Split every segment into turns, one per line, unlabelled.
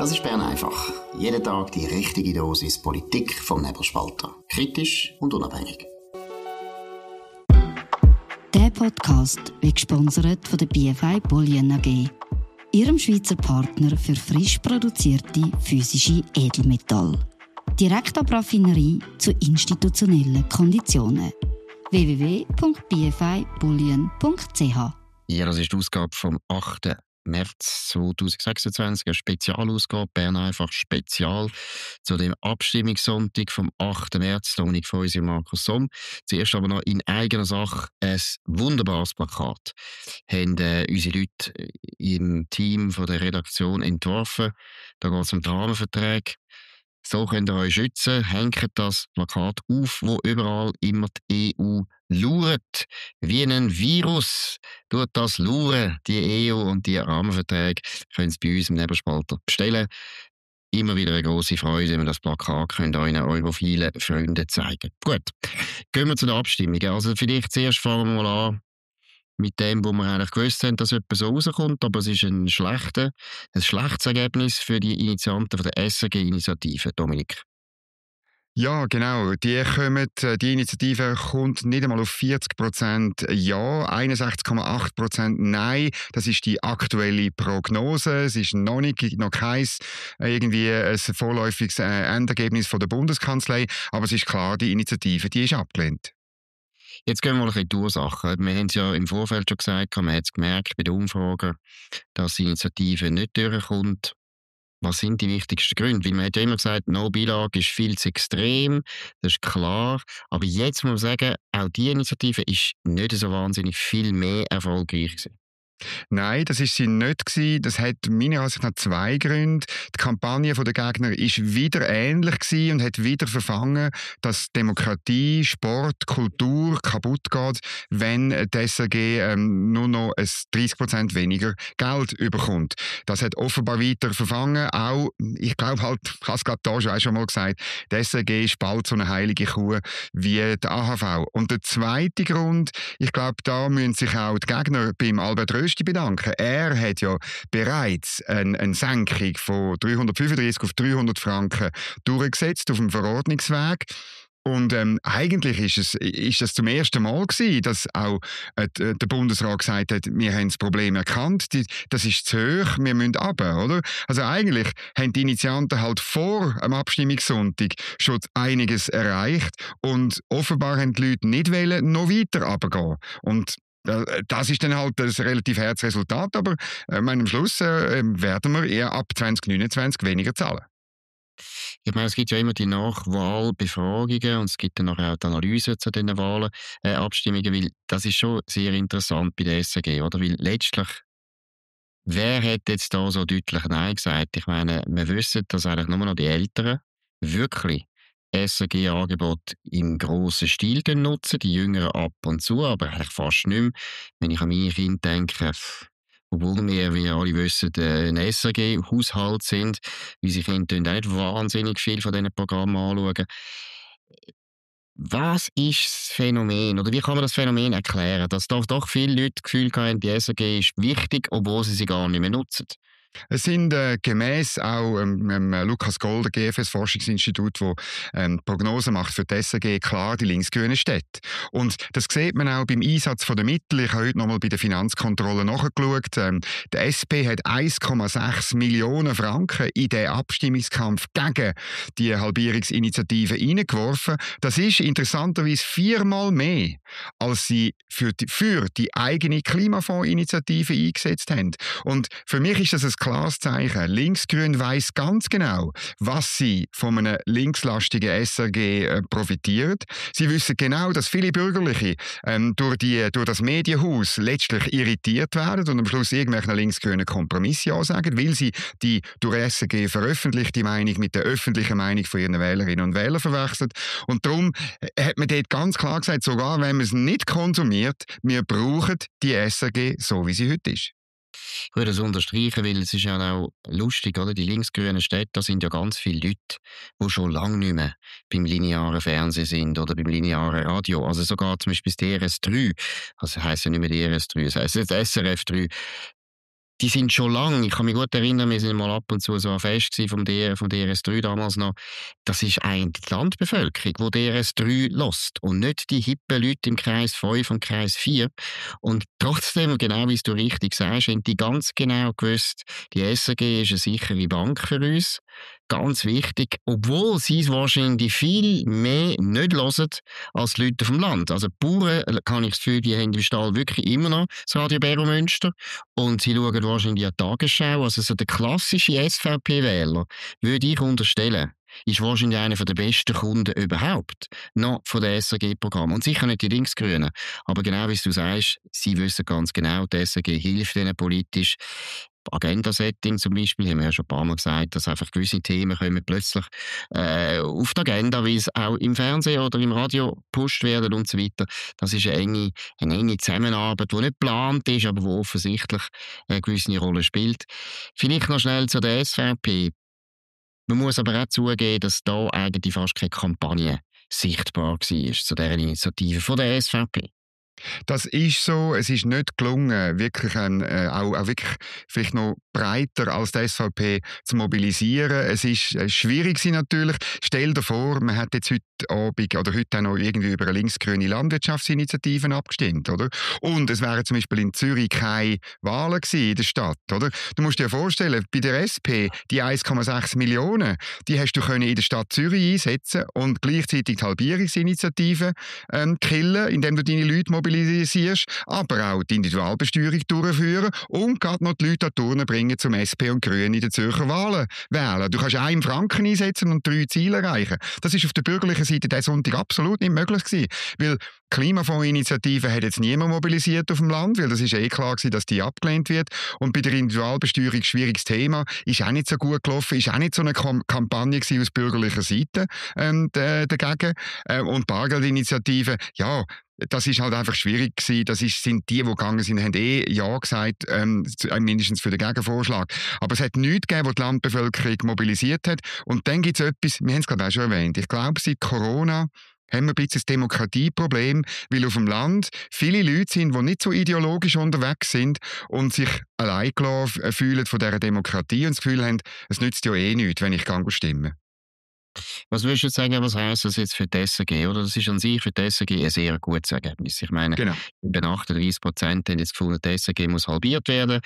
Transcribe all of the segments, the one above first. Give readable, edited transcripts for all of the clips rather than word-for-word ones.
Das ist Bern einfach. Jeden Tag die richtige Dosis Politik vom Nebelspalter. Kritisch und unabhängig.
Der Podcast wird gesponsert von der BFI Bullion AG, ihrem Schweizer Partner für frisch produzierte physische Edelmetalle. Direkt ab Raffinerie zu institutionellen Konditionen. www.bfibullion.ch.
Ja, das ist die Ausgabe vom 8. März 2026, eine Spezialausgabe, Bern einfach Spezial, zu dem Abstimmungssonntag vom 8. März. Dominik Feusi und Markus Somm. Zuerst aber noch in eigener Sache ein wunderbares Plakat. Haben unsere Leute im Team von der Redaktion entworfen. Da geht es um die Rahmenverträge. So könnt ihr euch schützen. Hängt das Plakat auf, wo überall immer die EU lauert. Wie ein Virus tut das lauern, die EU und die Rahmenverträge. Könnt ihr bei uns im Nebelspalter bestellen. Immer wieder eine grosse Freude, wenn wir das Plakat könnt euren europhilen Freunden zeigen. Gut, gehen wir zu den Abstimmungen. Also vielleicht zuerst fangen wir mal an mit dem, wo wir eigentlich gewusst haben, dass etwas so rauskommt, aber es ist ein schlechtes Ergebnis für die Initianten von der SRG-Initiative. Dominik.
Ja, genau. Die Initiative kommt nicht einmal auf 40% Ja, 61,8% Nein. Das ist die aktuelle Prognose. Es ist noch kein irgendwie ein vorläufiges Endergebnis von der Bundeskanzlei, aber es ist klar, die Initiative, die ist abgelehnt.
Jetzt gehen wir mal ein bisschen in die Ursachen. Wir haben es ja im Vorfeld schon gesagt, man hat es gemerkt bei den Umfragen, dass die Initiative nicht durchkommt. Was sind die wichtigsten Gründe? Weil man hat ja immer gesagt, No-Billag ist viel zu extrem, das ist klar. Aber jetzt muss man sagen, auch die Initiative ist nicht so wahnsinnig viel mehr erfolgreich gewesen.
Nein, das ist sie nicht gewesen. Das hat meiner Ansicht nach zwei Gründe. Die Kampagne der Gegner ist wieder ähnlich gewesen und hat wieder verfangen, dass Demokratie, Sport, Kultur kaputt geht, wenn die SRG nur noch 30% weniger Geld überkommt. Das hat offenbar weiter verfangen. Auch, ich glaube halt, ich habe es gerade da schon mal gesagt, die SRG ist bald so eine heilige Kuh wie die AHV. Und der zweite Grund, ich glaube, da müssen sich auch die Gegner beim Albert Rösti bedanken. Er hat ja bereits eine Senkung von 335 auf 300 Franken durchgesetzt auf dem Verordnungsweg. Und eigentlich ist es zum ersten Mal gewesen, dass auch der Bundesrat gesagt hat, wir haben das Problem erkannt, das ist zu hoch, wir müssen runter, oder? Also eigentlich haben die Initianten halt vor dem Abstimmungssonntag schon einiges erreicht und offenbar haben die Leute nicht wollen, noch weiter runtergehen. Und das ist dann halt ein relativ hartes Resultat, aber am Schluss werden wir eher ab 2029 weniger zahlen.
Ich meine, es gibt ja immer die Nachwahlbefragungen und es gibt dann nachher auch die Analyse zu diesen Abstimmungen, weil das ist schon sehr interessant bei der SRG, oder? Weil letztlich, wer hat jetzt da so deutlich Nein gesagt? Ich meine, wir wissen, dass eigentlich nur noch die Älteren wirklich SRG-Angebot im grossen Stil nutzen, die Jüngeren ab und zu, aber eigentlich fast nicht mehr. Wenn ich an meine Kinder denke, obwohl wir, wie alle wissen, ein SRG-Haushalt sind, unsere Kinder auch nicht wahnsinnig viel von diesen Programmen anschauen. Was ist das Phänomen, oder wie kann man das Phänomen erklären, dass doch viele Leute das Gefühl haben, die SRG ist wichtig, obwohl sie gar nicht mehr nutzen?
Es sind gemäss auch Lukas Golder, GFS-Forschungsinstitut, wo Prognosen macht für die SRG, klar die linksgrünen Städte. Und das sieht man auch beim Einsatz der Mittel. Ich habe heute nochmal bei der Finanzkontrolle nachgeschaut. Die SP hat 1,6 Millionen Franken in den Abstimmungskampf gegen die Halbierungsinitiative hineingeworfen. Das ist interessanterweise 4-mal mehr, als sie für die eigene Klimafondsinitiative eingesetzt haben. Und für mich ist das ein klares Zeichen. Linksgrün weiss ganz genau, was sie von einem linkslastigen SRG profitiert. Sie wissen genau, dass viele Bürgerliche durch das Medienhaus letztlich irritiert werden und am Schluss irgendwelchen linksgrünen Kompromisse ansagen, weil sie die durch SRG veröffentlichte Meinung mit der öffentlichen Meinung von ihren Wählerinnen und Wählern verwechselt. Und darum hat man dort ganz klar gesagt, sogar wenn man es nicht konsumiert, wir brauchen die SRG so, wie sie heute ist.
Ich würde das unterstreichen, weil es ist ja auch lustig, oder? Die linksgrünen Städte, da sind ja ganz viele Leute, die schon lange nicht mehr beim linearen Fernsehen sind oder beim linearen Radio. Also sogar zum Beispiel das DRS3, also heisst ja nicht mehr DRS3, es heisst jetzt SRF3. die sind schon lange, ich kann mich gut erinnern, wir sind mal ab und zu so ein Fest vom DRS3 damals noch, das ist eigentlich die Landbevölkerung, die DRS3 hört und nicht die hippen Leute im Kreis 5 und Kreis 4. Und trotzdem, genau wie du richtig sagst, haben die ganz genau gewusst, die SRG ist eine sichere Bank für uns. Ganz wichtig, obwohl sie es wahrscheinlich viel mehr nicht hören als die Leute vom Land. Also die Bauern, kann ich das Gefühl, die haben im Stall wirklich immer noch das Radio Bero Münster und sie schauen wahrscheinlich die Tagesschau. Also so der klassische SVP-Wähler, würde ich unterstellen, ist wahrscheinlich einer der besten Kunden überhaupt noch von der SRG-Programm. Und sicher nicht die Linksgrünen. Aber genau wie du sagst, sie wissen ganz genau, die SRG hilft ihnen politisch. Agenda-Setting zum Beispiel, haben wir ja schon ein paar Mal gesagt, dass einfach gewisse Themen kommen plötzlich auf die Agenda, weil es auch im Fernsehen oder im Radio gepusht werden und so weiter. Das ist eine enge Zusammenarbeit, die nicht geplant ist, aber die offensichtlich eine gewisse Rolle spielt. Vielleicht noch schnell zu der SVP. Man muss aber auch zugeben, dass da eigentlich fast keine Kampagne sichtbar war zu dieser Initiative von der SVP.
Das ist so, es ist nicht gelungen, wirklich auch wirklich vielleicht noch breiter als die SVP zu mobilisieren. Es ist schwierig natürlich. Stell dir vor, man hat jetzt heute Abend oder heute auch noch irgendwie über eine linksgrüne Landwirtschaftsinitiative abgestimmt, oder? Und es wären zum Beispiel in Zürich keine Wahlen gewesen in der Stadt, oder? Du musst dir vorstellen, bei der SP, die 1,6 Millionen, die hast du in der Stadt Zürich einsetzen und gleichzeitig die Halbierungsinitiative killen, indem du deine Leute mobilisierst, aber auch die Individualbesteuerung durchführen und gerade noch die Leute an die Turnen bringen, zum SP und Grüne in den Zürcher Wahlen wählen. Du kannst 1 Franken einsetzen und 3 Ziele erreichen. Das ist auf der bürgerlichen Seite diesen Sonntag absolut nicht möglich gewesen, weil Klimafondsinitiative hat jetzt niemand mobilisiert auf dem Land, weil das ist klar gewesen, dass die abgelehnt wird. Und bei der Individualbesteuerung, schwieriges Thema, ist auch nicht so gut gelaufen, ist auch nicht so eine Kampagne gewesen aus bürgerlicher Seite dagegen. Und Bargeldinitiative, ja, das ist halt einfach schwierig gewesen. Sind die gegangen sind, haben Ja gesagt, mindestens für den Gegenvorschlag. Aber es hat nichts gegeben, was die Landbevölkerung mobilisiert hat. Und dann gibt es etwas, wir haben es gerade auch schon erwähnt, ich glaube, seit Corona haben wir ein bisschen das Demokratieproblem, weil auf dem Land viele Leute sind, die nicht so ideologisch unterwegs sind und sich allein gelassen fühlen von dieser Demokratie und das Gefühl haben, es nützt ja nichts, wenn ich stimmen.
Was würdest du sagen, was heisst das jetzt für die SRG? Oder das ist an sich für die SRG ein sehr gutes Ergebnis. Ich meine,
genau.
Über 38% haben jetzt gefunden, die SRG muss halbiert werden.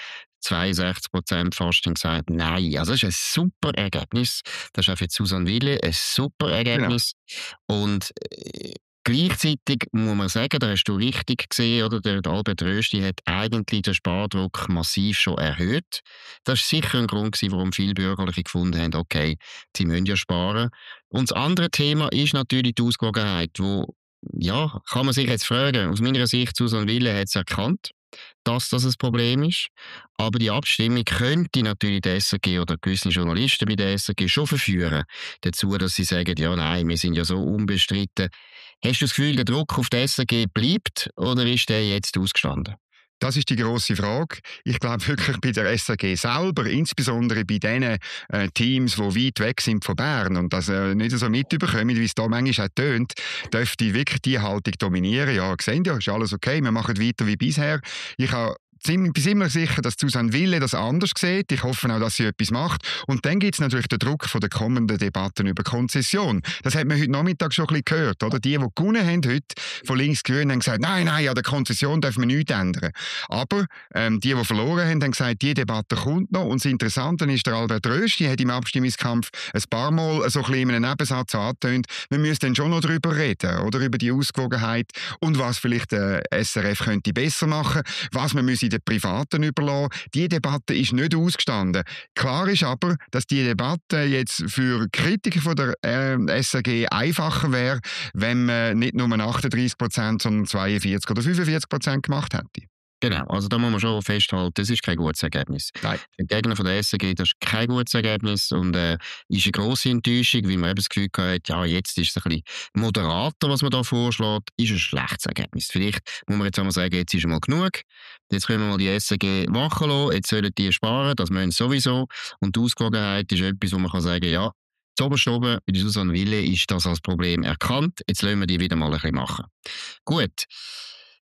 62% fast haben gesagt, nein. Also das ist ein super Ergebnis. Das ist auch für Susanne Wille ein super Ergebnis. Genau. Und gleichzeitig muss man sagen, da hast du richtig gesehen, oder? Der Albert Rösti hat eigentlich den Spardruck massiv schon erhöht. Das war sicher ein Grund, warum viele Bürgerliche gefunden haben, okay, sie müssen ja sparen. Und das andere Thema ist natürlich die Ausgewogenheit, wo, ja, kann man sich jetzt fragen, aus meiner Sicht, Susanne Wille hat es erkannt, dass das ein Problem ist. Aber die Abstimmung könnte natürlich die SRG oder gewisse Journalisten bei der SRG schon verführen dazu, dass sie sagen, ja nein, wir sind ja so unbestritten. Hast du das Gefühl, der Druck auf die SRG bleibt oder ist der jetzt ausgestanden?
Das ist die grosse Frage. Ich glaube wirklich bei der SRG selber, insbesondere bei den Teams, die weit weg sind von Bern und das nicht so mitbekommen, wie es da manchmal auch tönt, dürfte wirklich die Haltung dominieren. Ja, sehen ja, ist alles okay, wir machen weiter wie bisher. Ich bin ziemlich sicher, dass Susanne Wille das anders sieht. Ich hoffe auch, dass sie etwas macht. Und dann gibt es natürlich den Druck von der kommenden Debatten über Konzession. Das hat man heute Nachmittag schon ein bisschen gehört. Oder? Die gewonnen haben heute von links-grün, haben gesagt, nein, an der Konzession dürfen wir nichts ändern. Aber die verloren haben gesagt, die Debatte kommt noch. Und das Interessante ist, der Albert Rösti hat im Abstimmungskampf ein paar Mal so ein bisschen in einem Nebensatz angetönt, wir müssen dann schon noch darüber reden, oder? Über die Ausgewogenheit und was vielleicht der SRF könnte besser machen, was man den Privaten überlassen. Die Debatte ist nicht ausgestanden. Klar ist aber, dass die Debatte jetzt für Kritiker von der SRG einfacher wäre, wenn man nicht nur 38%, sondern 42 oder 45% gemacht hätte.
Genau, also da muss man schon festhalten, das ist kein gutes Ergebnis.
Nein.
Für die Gegner von der SRG, das ist kein gutes Ergebnis und ist eine grosse Enttäuschung, weil man eben das Gefühl hat, ja, jetzt ist es ein bisschen moderater, was man da vorschlägt, ist ein schlechtes Ergebnis. Vielleicht muss man jetzt einmal sagen, jetzt ist mal genug, jetzt können wir mal die SRG machen lassen, jetzt sollen die sparen, das müssen sowieso und die Ausgewogenheit ist etwas, wo man kann sagen, ja, zuoberst oben bei der Susanne Wille ist das als Problem erkannt, jetzt lassen wir die wieder mal ein bisschen machen. Gut.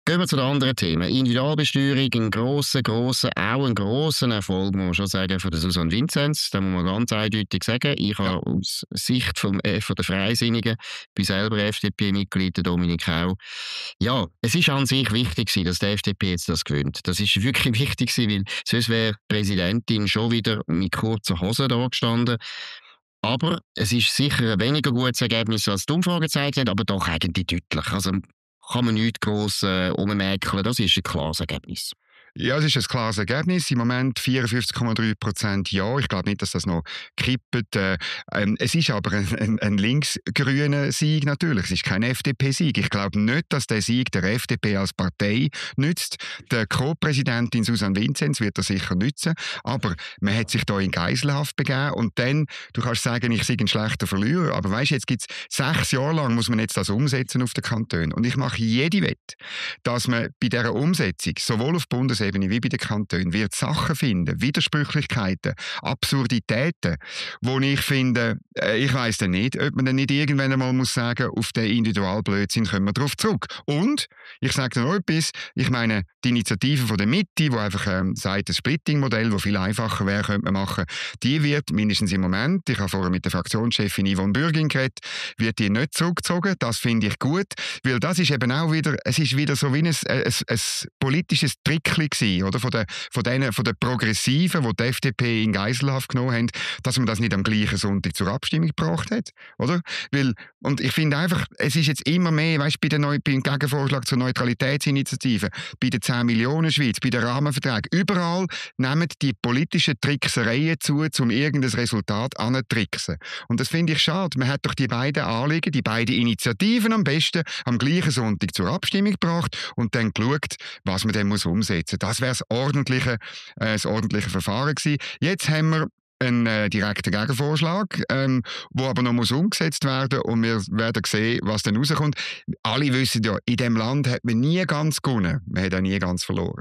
Gehen wir zu den anderen Themen. Individualbesteuerung, ein grosser Erfolg, muss man schon sagen, von der Susanne Vinzenz. Da muss man ganz eindeutig sagen. Ich habe aus Sicht von der Freisinnigen, bin selber FDP-Mitglied, der Dominik auch. Ja, es ist an sich wichtig gewesen, dass die FDP jetzt das gewinnt. Das ist wirklich wichtig gewesen, weil sonst wäre die Präsidentin schon wieder mit kurzer Hose da gestanden. Aber es ist sicher ein weniger gutes Ergebnis, als die Umfrage gezeigt hat, aber doch eigentlich deutlich. Also kann man nichts gross ummerken. Das ist ein klares Ergebnis.
Ja, es ist ein klares Ergebnis. Im Moment 54,3% Ja. Ich glaube nicht, dass das noch kippt. Es ist aber ein linksgrüner Sieg natürlich. Es ist kein FDP-Sieg. Ich glaube nicht, dass der Sieg der FDP als Partei nützt. Der Co-Präsidentin Susanne Vinzenz wird das sicher nützen. Aber man hat sich da in Geiselhaft begeben. Und dann, du kannst sagen, ich sei ein schlechter Verlierer. Aber weißt, jetzt gibt es 6 Jahre lang, muss man jetzt das umsetzen auf den Kantonen. Und ich mache jede Wette, dass man bei dieser Umsetzung sowohl auf Bundesebene wie bei den Kantonen wird Sachen finden, Widersprüchlichkeiten, Absurditäten, wo ich finde, ich weiss dann nicht, ob man dann nicht irgendwann einmal muss sagen, auf den Individualblödsinn kommen wir darauf zurück. Und, ich sage dann noch etwas, ich meine, die Initiative von der Mitte, die einfach sagt, das Splitting-Modell, das viel einfacher wäre, könnte man machen, die wird mindestens im Moment, ich habe vorher mit der Fraktionschefin Yvonne Bürgin geredet, wird die nicht zurückgezogen. Das finde ich gut, weil das ist eben auch wieder, es ist wieder so wie ein politisches Trickchen gewesen, oder? Von den Progressiven, die FDP in Geiselhaft genommen haben, dass man das nicht am gleichen Sonntag zur Abstimmung gebracht hat, oder? Und ich finde einfach, es ist jetzt immer mehr, weißt du, beim Gegenvorschlag zur Neutralitätsinitiative, bei den 10 Millionen Schweiz, bei den Rahmenverträgen, überall nehmen die politischen Tricksereien zu, um irgendein Resultat anzutricksen. Und das finde ich schade. Man hat doch die beiden Anliegen, die beiden Initiativen am besten am gleichen Sonntag zur Abstimmung gebracht und dann geschaut, was man dann umsetzen muss. Das wäre das ordentliche Verfahren gewesen. Jetzt haben wir einen direkten Gegenvorschlag, wo aber noch umgesetzt werden muss und wir werden sehen, was dann rauskommt. Alle wissen ja, in diesem Land hat man nie ganz gewonnen, man hat auch nie ganz verloren.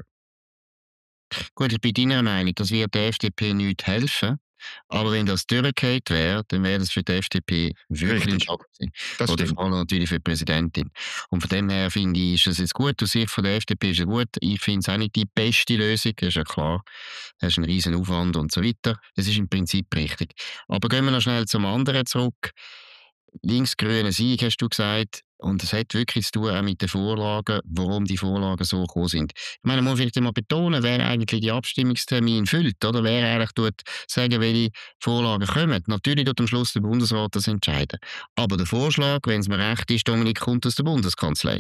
Gut, ich bin deiner Meinung, das wird der FDP nicht helfen. Aber wenn das durchgefallen wäre, dann wäre das für die FDP wirklich ein Schock gewesen. Oder vor allem natürlich für die Präsidentin. Und von dem her finde ich, ist es jetzt gut. Aus Sicht von der FDP ist es gut. Ich finde es auch nicht die beste Lösung, das ist ja klar. Das ist ein riesen Aufwand und so weiter. Das ist im Prinzip richtig. Aber gehen wir noch schnell zum anderen zurück. Linksgrüner Sieg, hast du gesagt. Und es hat wirklich zu tun auch mit den Vorlagen, warum die Vorlagen so gekommen sind. Ich meine, man muss vielleicht mal betonen, wer eigentlich die Abstimmungstermin füllt, oder wer eigentlich sagen, welche Vorlagen kommen. Natürlich tut am Schluss der Bundesrat das entscheiden. Aber der Vorschlag, wenn es mir recht ist, Dominik, kommt aus der Bundeskanzlei.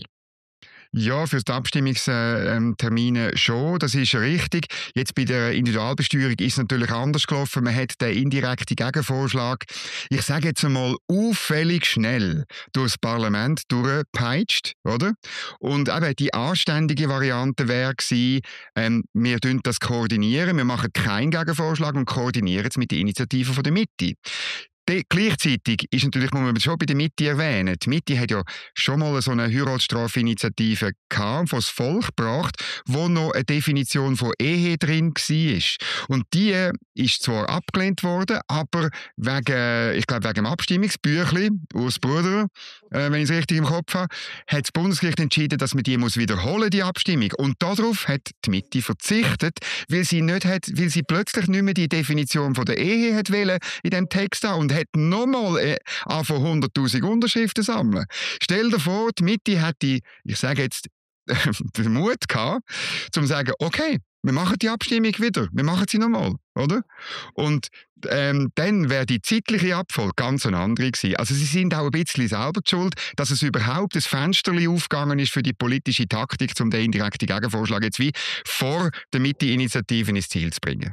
Ja, für die Abstimmungstermine schon, das ist richtig. Jetzt bei der Individualbesteuerung ist es natürlich anders gelaufen. Man hat den indirekten Gegenvorschlag, ich sage jetzt einmal, auffällig schnell durchs Parlament durchgepeitscht, oder? Und eben die anständige Variante wäre gewesen, wir koordinieren, wir machen keinen Gegenvorschlag und koordinieren es mit der Initiative von der Mitte. Gleichzeitig ist natürlich, muss man schon bei der Mitte erwähnen, die Mitte hat ja schon mal so eine Heiratsstrafinitiative gehabt, von das Volk gebracht, wo noch eine Definition von Ehe drin war. Und die ist zwar abgelehnt worden, aber wegen dem Abstimmungsbüchli, Urs Bruder, wenn ich es richtig im Kopf habe, hat das Bundesgericht entschieden, dass man die wiederholen, die Abstimmung. Und darauf hat die Mitte verzichtet, weil sie plötzlich nicht mehr die Definition von der Ehe hat wollen in diesem Text haben und hat nochmal von 100'000 Unterschriften sammeln. Stell dir vor, die Mitte hätte, ich sage jetzt, den Mut gehabt, um zu sagen, okay, wir machen die Abstimmung wieder, wir machen sie nochmal, oder? Und dann wäre die zeitliche Abfolge ganz eine andere gewesen. Also sie sind auch ein bisschen selber schuld, dass es überhaupt ein Fensterchen aufgegangen ist für die politische Taktik, um den indirekten Gegenvorschlag jetzt wie vor der Mitte-Initiative ins Ziel zu bringen.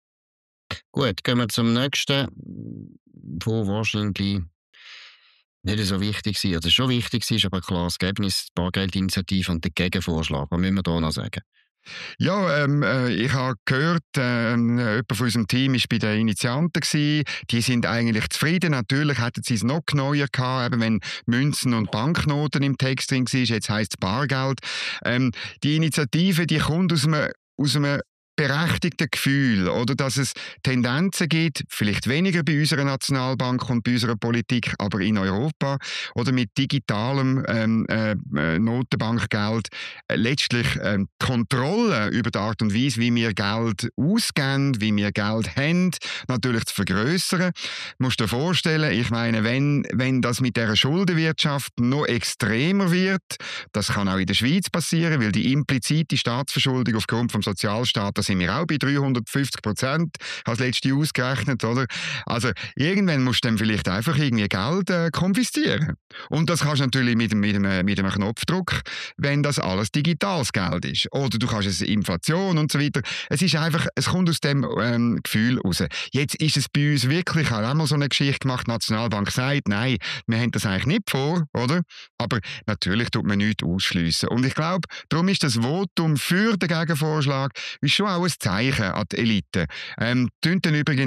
Gut, gehen wir zum nächsten, wo wahrscheinlich nicht so wichtig war. Also schon wichtig war, aber ein klares Ergebnis, die Bargeldinitiative und der Gegenvorschlag. Was müssen wir da noch sagen?
Ja, ich habe gehört, jemand von unserem Team war bei den Initianten gewesen. Die sind eigentlich zufrieden. Natürlich hätten sie es noch neuer gehabt, eben wenn Münzen und Banknoten im Text drin waren. Jetzt heisst es Bargeld. Die Initiative, die kommt aus einem berechtigte Gefühl, oder dass es Tendenzen gibt, vielleicht weniger bei unserer Nationalbank und bei unserer Politik, aber in Europa oder mit digitalem Notenbankgeld letztlich Kontrolle über die Art und Weise, wie wir Geld ausgeben, wie wir Geld haben, natürlich zu vergrössern. Du musst dir vorstellen, ich meine, wenn das mit dieser Schuldenwirtschaft noch extremer wird, das kann auch in der Schweiz passieren, weil die implizite Staatsverschuldung aufgrund vom Sozialstaat, da sind wir auch bei 350%, als letzte ausgerechnet, oder? Also irgendwann musst du dann vielleicht einfach irgendwie Geld konfiszieren. Und das kannst du natürlich mit einem Knopfdruck, wenn das alles digitales Geld ist. Oder du kannst es Inflation und so weiter. Es kommt aus dem Gefühl raus. Jetzt ist es bei uns wirklich, ich habe auch mal so eine Geschichte gemacht, die Nationalbank sagt, nein, wir haben das eigentlich nicht vor, oder? Aber natürlich tut man nichts ausschliessen. Und ich glaube, darum ist das Votum für den Gegenvorschlag ist schon auch ein Zeichen an die Elite. Tönt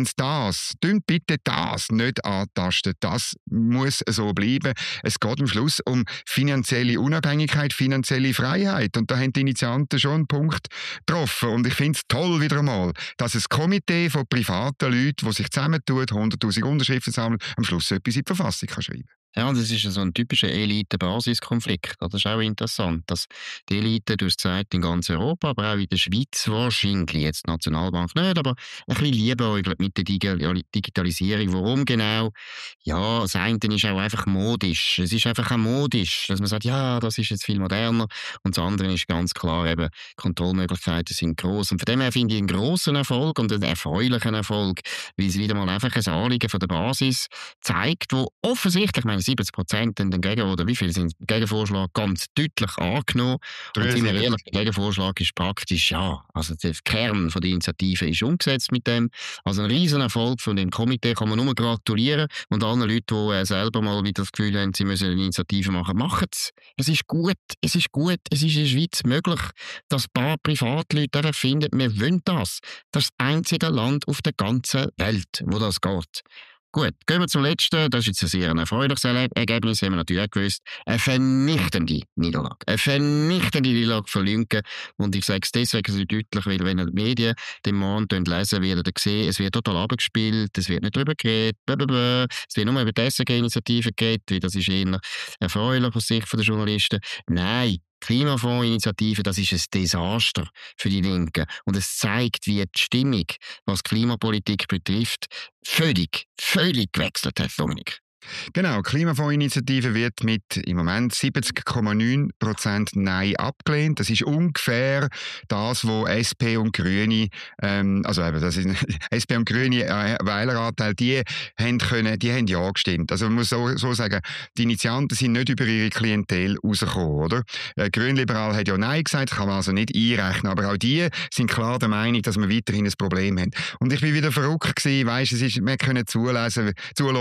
bitte das nicht antasten. Das muss so bleiben. Es geht am Schluss um finanzielle Unabhängigkeit, finanzielle Freiheit. Und da haben die Initianten schon einen Punkt getroffen. Und ich finde es toll wieder einmal, dass ein Komitee von privaten Leuten, die sich zusammentun, 100'000 Unterschriften sammeln, am Schluss etwas in die Verfassung kann schreiben.
Ja, das ist so ein typischer Elite-Basis-Konflikt. Das ist auch interessant, dass die Elite, du hast gesagt, in ganz Europa, aber auch in der Schweiz wahrscheinlich, jetzt die Nationalbank nicht, aber ein bisschen liebäugelt mit der Digitalisierung. Warum genau? Ja, das eine ist auch einfach modisch. Es ist einfach auch modisch, dass man sagt, ja, das ist jetzt viel moderner. Und das andere ist ganz klar, eben, Kontrollmöglichkeiten sind gross. Und von dem her finde ich einen grossen Erfolg und einen erfreulichen Erfolg, weil es wieder mal einfach ein Anliegen von der Basis zeigt, wo offensichtlich, ich meine, 70% den Gegenvorschlag ganz deutlich angenommen. Und sind wir ehrlich, der Gegenvorschlag ist praktisch, ja, also der Kern von der Initiative ist umgesetzt mit dem. Also ein riesen Erfolg von dem Komitee, kann man nur gratulieren. Und allen Leuten, die selber mal wieder das Gefühl haben, sie müssen eine Initiative machen, machen es. Es ist gut. Es ist in der Schweiz möglich, dass ein paar Privatleute einfach finden, wir wollen das. Das ist das einzige Land auf der ganzen Welt, wo das geht. Gut, gehen wir zum Letzten. Das ist jetzt ein sehr erfreuliches Ergebnis, haben wir natürlich auch gewusst. Eine vernichtende Niederlage. Eine vernichtende Niederlage von Linken. Und ich sage es deswegen so deutlich, weil wenn ihr die Medien den Mann lesen, werdet ihr sehen, es wird total abgespielt, es wird nicht darüber geredet, es wird nur über die SRG-Initiative geredet, weil das ist eher erfreulich aus Sicht der Journalisten. Nein. Klimafondsinitiative, das ist ein Desaster für die Linken. Und es zeigt, wie die Stimmung, was Klimapolitik betrifft, völlig gewechselt hat, Dominik.
Genau, die Klimafondsinitiative wird mit im Moment 70,9% Nein abgelehnt. Das ist ungefähr das, was SP und Grüne, das ist SP und Grüne Wähleranteil, die haben ja gestimmt. Also man muss so sagen, die Initianten sind nicht über ihre Klientel rausgekommen, oder? Grünliberal hat ja Nein gesagt, kann man also nicht einrechnen, aber auch die sind klar der Meinung, dass wir weiterhin ein Problem haben. Und ich bin wieder verrückt gewesen, wir können zuhören,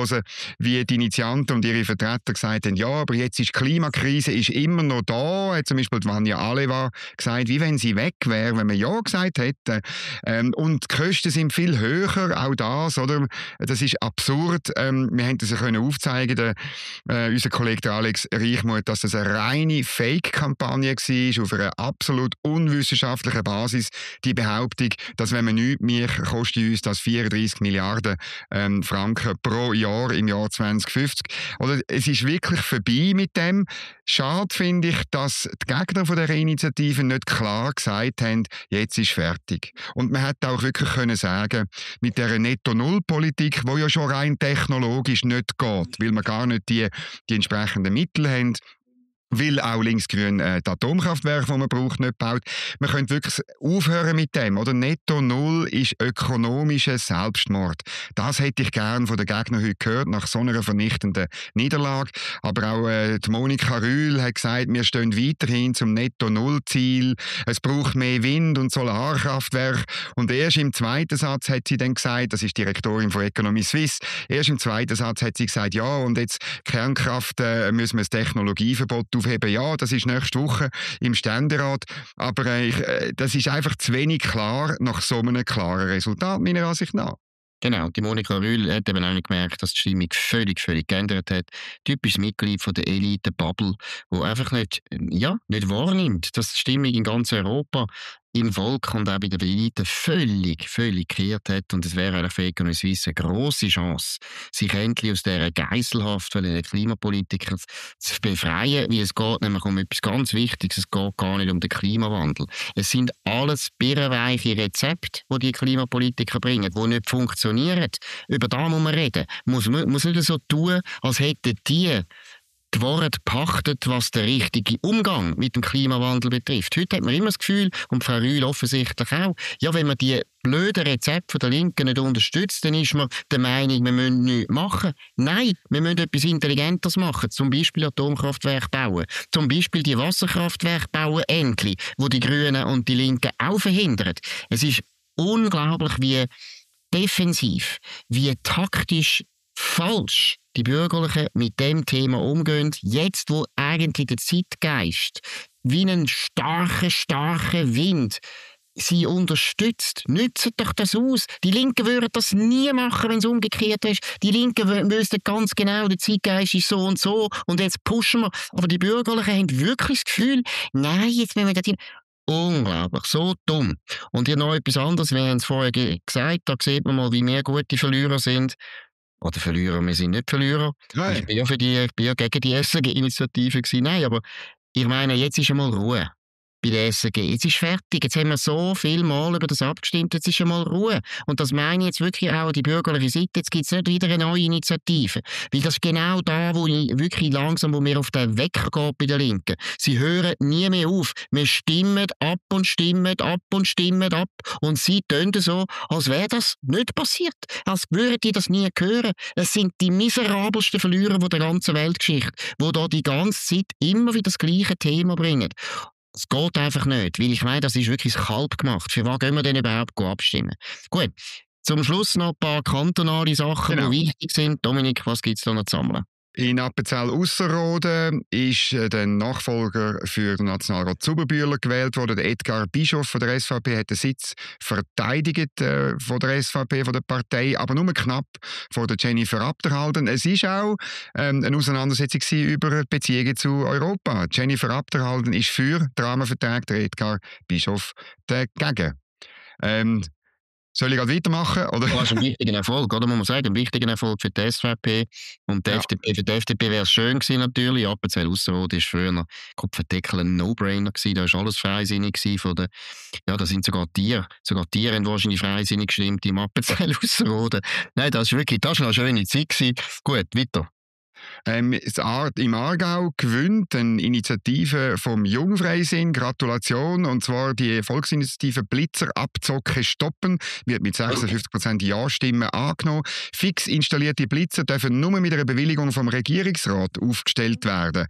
wie die Initianten und ihre Vertreter gesagt haben, ja, aber jetzt ist die Klimakrise ist immer noch da. Hat zum Beispiel Vanja Aleva gesagt, wie wenn sie weg wäre, wenn man ja gesagt hätte. Und die Kosten sind viel höher, auch das, oder? Das ist absurd. Wir haben das ja aufzeigen, unser Kollege Alex Reichmuth, dass das eine reine Fake-Kampagne war, auf einer absolut unwissenschaftlichen Basis. Die Behauptung, dass wenn man nichts mehr kostet uns das 34 Milliarden Franken pro Jahr im Jahr 2050. Oder es ist wirklich vorbei mit dem. Schade finde ich, dass die Gegner von dieser Initiative nicht klar gesagt haben, jetzt ist fertig. Und man hätte auch wirklich können sagen, mit dieser Netto-Null-Politik, die ja schon rein technologisch nicht geht, weil wir gar nicht die entsprechenden Mittel haben, weil auch linksgrün die Atomkraftwerke, die man braucht, nicht baut. Man könnte wirklich aufhören mit dem. Oder? Netto Null ist ökonomischer Selbstmord. Das hätte ich gern von den Gegnern heute gehört, nach so einer vernichtenden Niederlage. Aber auch die Monika Rühl hat gesagt, wir stehen weiterhin zum Netto-Null-Ziel. Es braucht mehr Wind- und Solarkraftwerke. Und erst im zweiten Satz hat sie dann gesagt, das ist die Direktorin von Economy Suisse, erst im zweiten Satz hat sie gesagt, ja, und jetzt Kernkraft müssen wir das Technologieverbot aufheben. Ja, das ist nächste Woche im Ständerat. Aber das ist einfach zu wenig klar nach so einem klaren Resultat, meiner Ansicht nach.
Genau, die Monika Rühl hat eben auch gemerkt, dass die Stimmung völlig geändert hat. Typisches Mitglied von der Elite-Bubble, die einfach nicht wahrnimmt, dass die Stimmung in ganz Europa im Volk und auch bei den Eliten völlig gekehrt hat. Und es wäre eigentlich für Economy Suisse eine grosse Chance, sich endlich aus dieser Geisselhaft von den Klimapolitikern zu befreien, weil es geht nämlich um etwas ganz Wichtiges. Es geht gar nicht um den Klimawandel. Es sind alles birrenweiche Rezepte, die Klimapolitiker bringen, die nicht funktionieren. Über das muss man reden. Muss nicht so tun, als hätten die Worte pachtet, was der richtige Umgang mit dem Klimawandel betrifft. Heute hat man immer das Gefühl, und Frau Rühl offensichtlich auch, ja, wenn man die blöden Rezepte der Linken nicht unterstützt, dann ist man der Meinung, wir müssen nichts machen. Nein, wir müssen etwas Intelligentes machen. Zum Beispiel Atomkraftwerke bauen. Zum Beispiel die Wasserkraftwerke bauen, endlich, wo die Grünen und die Linken auch verhindern. Es ist unglaublich, wie defensiv, wie taktisch falsch die Bürgerlichen mit dem Thema umgehen, jetzt wo eigentlich der Zeitgeist wie ein starker Wind sie unterstützt. Nützt doch das aus. Die Linken würden das nie machen, wenn es umgekehrt ist. Die Linken wüssten ganz genau, der Zeitgeist ist so und jetzt pushen wir. Aber die Bürgerlichen haben wirklich das Gefühl, nein, jetzt müssen wir das hin. Unglaublich, so dumm. Und hier noch etwas anderes, wir haben es vorher gesagt, da sieht man mal, wie wir gute Verlierer sind. Oder Verlierer, wir sind nicht Verlierer. Nein. Ich bin ja gegen die SRG-Initiative gewesen. Nein, aber ich meine, jetzt ist einmal Ruhe bei der SRG. Jetzt ist fertig. Jetzt haben wir so viel Mal über das abgestimmt. Jetzt ist einmal Ruhe. Und das meine ich jetzt wirklich auch an die bürgerliche Seite. Jetzt gibt es nicht wieder eine neue Initiative. Weil das ist genau da, wo ich wirklich langsam, wo mir auf den Wecker geht bei den Linken. Sie hören nie mehr auf. Wir stimmen ab und stimmen ab und stimmen ab. Und sie tun so, als wäre das nicht passiert. Als würden die das nie hören. Es sind die miserabelsten Verlierer der ganzen Weltgeschichte, die da die ganze Zeit immer wieder das gleiche Thema bringen. Es geht einfach nicht, weil ich meine, das ist wirklich Kalb gemacht. Für was gehen wir denn überhaupt abstimmen? Gut, zum Schluss noch ein paar kantonale Sachen, die wichtig sind. Dominik, was gibt es da noch zu sammeln?
In Appenzell-Ausserrhoden ist der Nachfolger für den Nationalrat Zuberbühler gewählt worden. Der Edgar Bischof von der SVP hat den Sitz verteidigt von der SVP, von der Partei, aber nur knapp vor der Jennifer Abderhalden. Es ist auch eine Auseinandersetzung über die Beziehungen zu Europa. Jennifer Abderhalden ist für den Rahmenvertrag, der Edgar Bischof dagegen. Soll ich gerade weitermachen? Oder?
Das ist ein wichtiger Erfolg, oder? Muss man sagen, ein wichtiger Erfolg für die SVP. Und die FDP, für die FDP wäre es schön gewesen, natürlich. Appenzell-Ausserrhoden war früher Kopfendeckel ein No-Brainer gewesen. Da war alles freisinnig gewesen. Da sind sogar Tiere haben wahrscheinlich freisinnig gestimmt im Appenzell-Ausserrhoden. Nein, das war eine schöne Zeit gewesen. Gut, weiter.
Im Aargau gewinnt eine Initiative vom Jungfreisinn. Gratulation. Und zwar die Volksinitiative Blitzer abzocken stoppen. Wird mit 56% Ja-Stimmen angenommen. Fix installierte Blitzer dürfen nur mit einer Bewilligung vom Regierungsrat aufgestellt werden.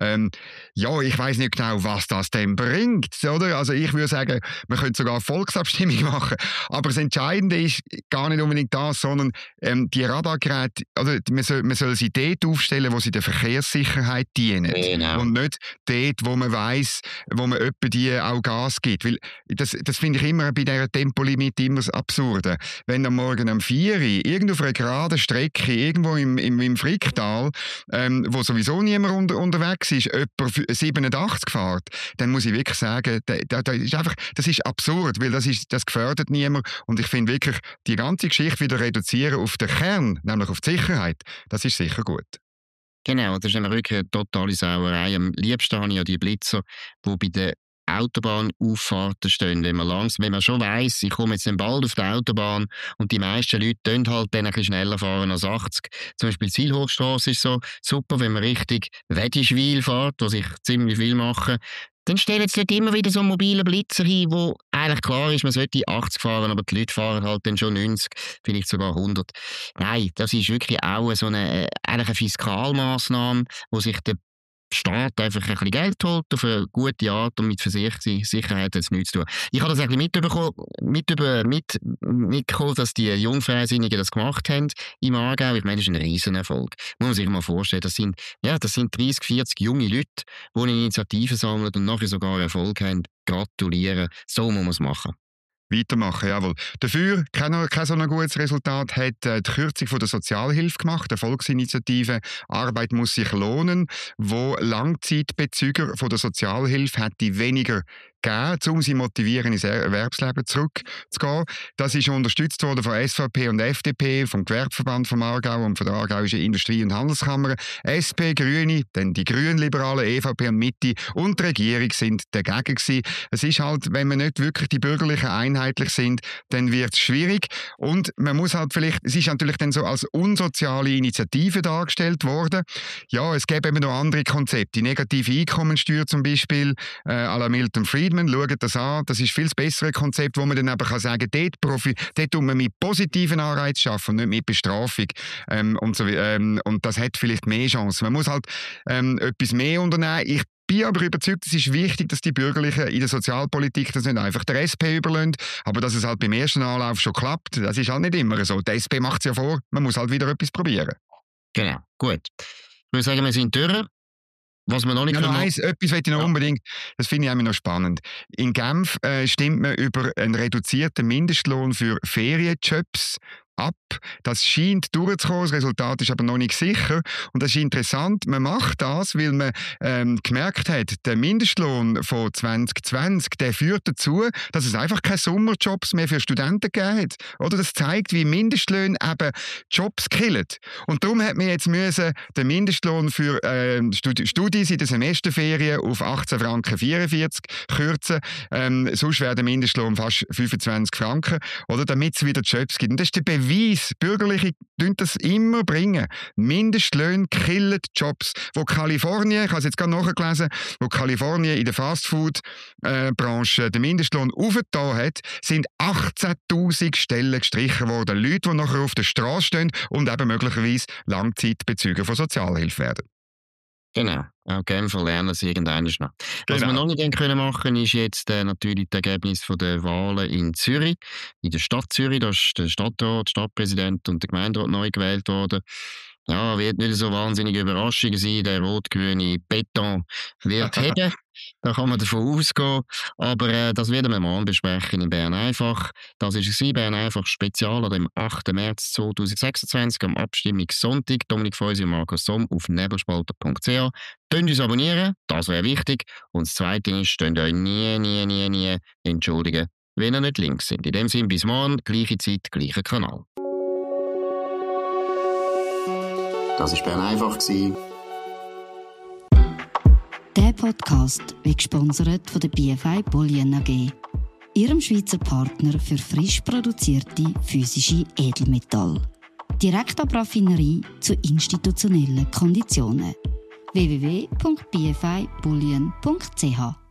Ich weiss nicht genau, was das denn bringt. Oder? Also ich würde sagen, man könnte sogar eine Volksabstimmung machen. Aber das Entscheidende ist gar nicht unbedingt das, sondern die Radargeräte, also man soll sie dort aufstellen, wo sie der Verkehrssicherheit dienen. Genau. Und nicht dort, wo man weiss, wo man etwa die auch Gas gibt. Weil das finde ich immer bei dieser Tempolimit immer das Absurde. Wenn am Morgen um 4 Uhr irgendwo auf einer geraden Strecke, irgendwo im Fricktal, wo sowieso niemand unterwegs ist, jemand 87 fährt, dann muss ich wirklich sagen, das ist absurd, weil das gefährdet niemand. Und ich finde wirklich, die ganze Geschichte wieder reduzieren auf den Kern, nämlich auf die Sicherheit, das ist sicher gut.
Genau, das ist wirklich eine totale Sauerei. Am liebsten habe ich ja die Blitzer, die bei den Autobahnauffahrten stehen. Wenn man schon weiss, ich komme jetzt bald auf die Autobahn und die meisten Leute können halt dann ein bisschen schneller fahren als 80. Zum Beispiel die Zielhochstrasse ist so super, wenn man richtig Wedischwil fährt, was ich ziemlich viel mache. Dann stellen sie dort immer wieder so einen mobilen Blitzer hin, wo eigentlich klar ist, man sollte 80 fahren, aber die Leute fahren halt dann schon 90, vielleicht sogar 100. Nein, das ist wirklich auch so eigentlich eine Fiskalmaßnahme, wo sich der Staat einfach ein bisschen Geld holt auf eine gute Art und mit Sicherheit hat es nichts zu tun. Ich habe das eigentlich mitbekommen, dass die Jungfreisinnigen das gemacht haben im Aargau. Ich meine, das ist ein Riesenerfolg. Muss man sich mal vorstellen. Das sind 30, 40 junge Leute, die eine Initiative sammeln und nachher sogar Erfolg haben. Gratulieren. So muss man es machen.
Weitermachen, jawohl. Dafür kein so ein gutes Resultat hat die Kürzung von der Sozialhilfe gemacht, der Volksinitiative «Arbeit muss sich lohnen», wo Langzeitbezüger von der Sozialhilfe hätte weniger gegeben, um sie zu motivieren, ins Erwerbsleben zurückzugehen. Das ist unterstützt worden von SVP und FDP, vom Gewerbeverband vom Aargau und von der Aargauischen Industrie- und Handelskammer. SP, Grüne, dann die Grünliberalen, EVP und Mitte und die Regierung sind dagegen gewesen. Es ist halt, wenn man nicht wirklich die Bürgerlichen einheitlich sind, dann wird es schwierig. Und man muss halt vielleicht, es ist natürlich dann so als unsoziale Initiative dargestellt worden. Ja, es gäbe eben noch andere Konzepte. Die negative Einkommensteuer zum Beispiel, à la Milton Friedman, schaut das an. Das ist viel das bessere Konzept, wo man dann eben sagen kann, dort tut man mit positiven Anreizen schaffen und nicht mit Bestrafung. Und das hat vielleicht mehr Chancen. Man muss halt etwas mehr unternehmen. Ich bin aber überzeugt, es ist wichtig, dass die Bürgerlichen in der Sozialpolitik das nicht einfach der SP überlassen, aber dass es halt beim ersten Anlauf schon klappt, das ist halt nicht immer so. Die SP macht es ja vor, man muss halt wieder etwas probieren.
Genau, gut. Ich würde sagen, wir sind durch. Was wir noch nicht
etwas will ich noch unbedingt, das finde ich auch noch spannend. In Genf stimmt man über einen reduzierten Mindestlohn für Ferienjobs ab. Das scheint durchzukommen, das Resultat ist aber noch nicht sicher. Und das ist interessant, man macht das, weil man gemerkt hat, der Mindestlohn von 2020, der führt dazu, dass es einfach keine Sommerjobs mehr für Studenten gegeben hat. Oder das zeigt, wie Mindestlöhne eben Jobs killen. Und darum hat man jetzt den Mindestlohn für Studis in der Semesterferien auf 18,44 Franken kürzen. Sonst wäre der Mindestlohn fast 25 Franken, oder, damit es wieder Jobs gibt. Und das ist der Beweis, Bürgerliche bringen das immer bringen. Mindestlöhne killen Jobs. Wo Kalifornien, ich habe es jetzt gerade nachgelesen, wo Kalifornien in der Fastfood-Branche den Mindestlohn aufgetan hat, sind 18'000 Stellen gestrichen worden. Leute, die nachher auf der Straße stehen und eben möglicherweise Langzeitbezüger von Sozialhilfe werden.
Genau, auch Genfer lernen sie irgendwann noch. Genau. Was wir noch nicht machen können, ist jetzt natürlich das Ergebnis der Wahlen in Zürich, in der Stadt Zürich. Da ist der Stadtrat, der Stadtpräsident und der Gemeinderat neu gewählt worden. Ja, wird nicht so wahnsinnig Überraschung sein. Der rot-grüne Beton wird heben. Da kann man davon ausgehen. Aber das werden wir morgen besprechen in Bern einfach. Das war es, Bern einfach Spezial an dem 8. März 2026 am Abstimmungssonntag. Dominik Feusi und Markus Somm auf nebelspalter.ch. Könnt uns abonnieren, das wäre wichtig. Und das Zweite ist, könnt euch nie entschuldigen, wenn ihr nicht links sind. In dem Sinne, bis morgen, gleiche Zeit, gleicher Kanal.
Das war Bern einfach.
Der Podcast wird gesponsert von der BFI Bollion AG, ihrem Schweizer Partner für frisch produzierte physische Edelmetalle. Direkt ab Raffinerie zu institutionellen Konditionen. www.bfibullion.ch